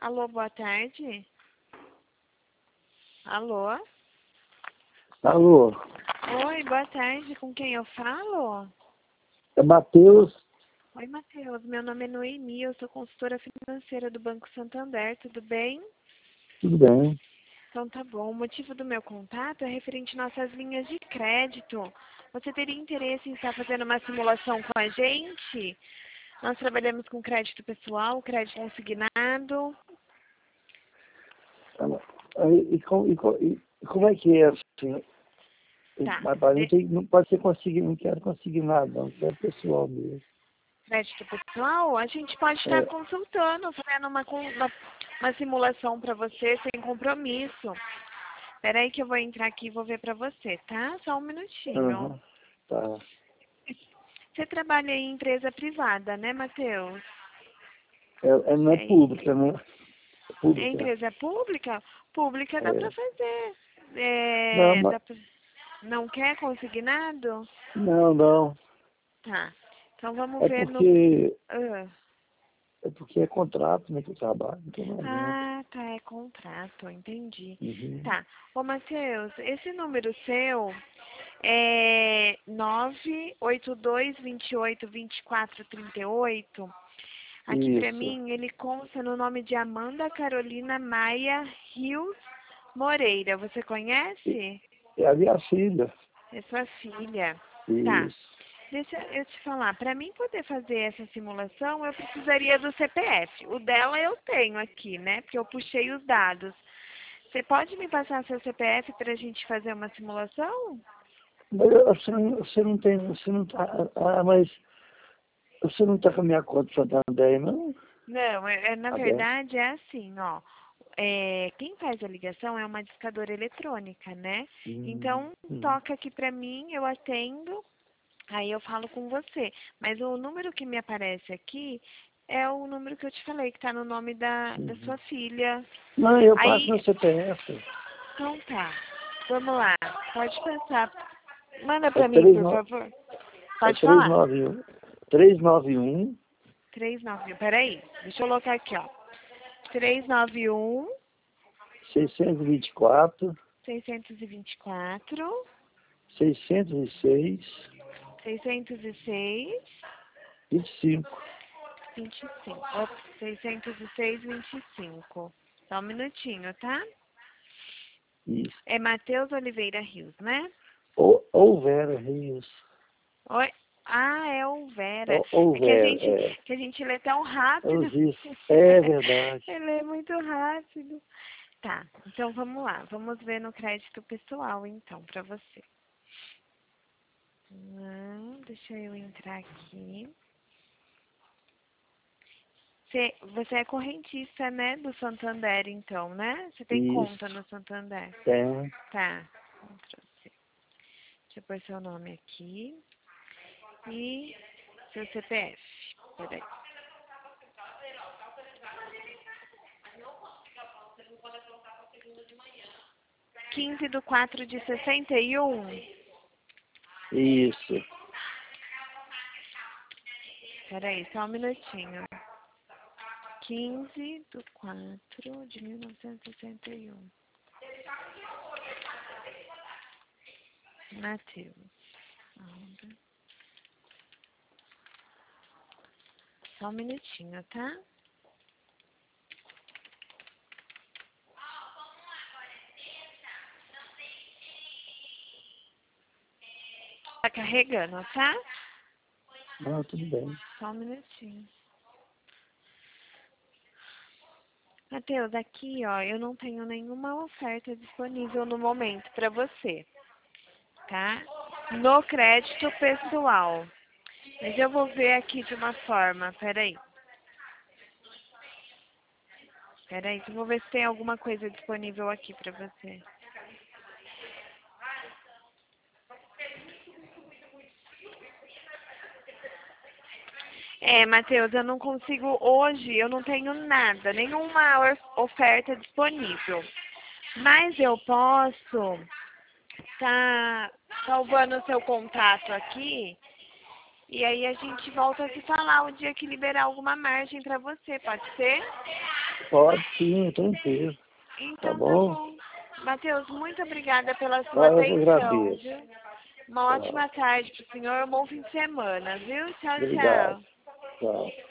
Alô, boa tarde. Alô? Alô, Oi, boa tarde. Com quem eu falo? é Matheus. Oi, Matheus. Meu nome é Noemi. Eu sou consultora financeira do Banco Santander. Tudo bem? Tudo bem? Então tá bom. O motivo do meu contato é referente às nossas linhas de crédito. Você teria interesse em estar fazendo uma simulação com a gente? Nós trabalhamos com crédito pessoal, crédito consignado. Como é que é assim? Tá. Mas não pode ser conseguir, não quero conseguir nada, não quero pessoal mesmo. Crédito pessoal, a gente pode estar É, consultando, fazendo uma simulação para você sem compromisso. Espera aí que eu vou entrar aqui e vou ver para você, tá? Só um minutinho. aham, tá. Você trabalha em empresa privada, né, Matheus? Não é pública, né? É É pública. empresa pública? Pública dá para É. fazer. Não, Não quer consignado? não. Tá. Então vamos É ver no... porque, Ah. é porque é contrato, né, que eu trabalho, não tem mais nada. Ah, tá, é contrato, entendi. Uhum. Tá. Ô, Matheus, esse número seu é 982282438. Aqui pra Isso. mim, ele consta no nome de Amanda Carolina Maia Rios Moreira. Você conhece? É a minha filha. É sua filha. Tá. Isso. Deixa eu te falar, para mim poder fazer essa simulação, eu precisaria do CPF. O dela eu tenho aqui, né? Porque eu puxei os dados. Você pode me passar seu CPF para a gente fazer uma simulação? Mas você não tem, você não tá, mas você não tá com a minha conta Santander, não? Não, na Aberto. verdade é assim, ó. Quem faz a ligação é uma discadora eletrônica, né? Então, Hum. toca aqui para mim, eu atendo, aí eu falo com você. Mas o número que me aparece aqui é o número que eu te falei, que está no nome da Uhum. sua filha. Não, eu passo Aí, meu CPF. então tá. Vamos lá. Pode passar. Manda É pra mim, por favor. Pode falar. 391. 391 391. Peraí. Deixa eu colocar aqui, ó. 391 624 624 606 606 25. 25. Ops, 606 25. Só um minutinho, tá? Isso. É Matheus Oliveira Rios, né? Ou Vera Rios. Oi? Ah, é o Vera. Ou É que a Vera, gente, que a gente lê tão rápido. os isso. É verdade. Ele é muito rápido. Tá, então vamos lá. Vamos ver no crédito pessoal, então, pra você. Deixa eu entrar aqui. Você é correntista, né, do Santander, então, né? Você tem conta Isso. no Santander. Tem. Tá, Ctrl C. Deixa eu pôr seu nome aqui. E seu CPF. Peraí. 15/4/61. Isso. Peraí, só um minutinho. 15/4/1961. Matheus. Só um minutinho, tá? Tá carregando, tá? Não, tudo bem. Só um minutinho. Matheus, aqui, ó, eu não tenho nenhuma oferta disponível no momento para você, tá? No crédito pessoal. Mas eu vou ver aqui de uma forma, peraí. Peraí, que eu vou ver se tem alguma coisa disponível aqui para você. Matheus, eu não consigo hoje, eu não tenho nada, nenhuma oferta disponível. Mas eu posso tá salvando o seu contato aqui e aí a gente volta a se falar o dia que liberar alguma margem para você, pode ser? Pode sim, tranquilo. Então tá bom? bom. Matheus, muito obrigada pela sua Eu que atenção, agradeço. viu? Uma Tá. ótima tarde pro senhor, um bom fim de semana, viu? Tchau, Obrigado. tchau. Tchau.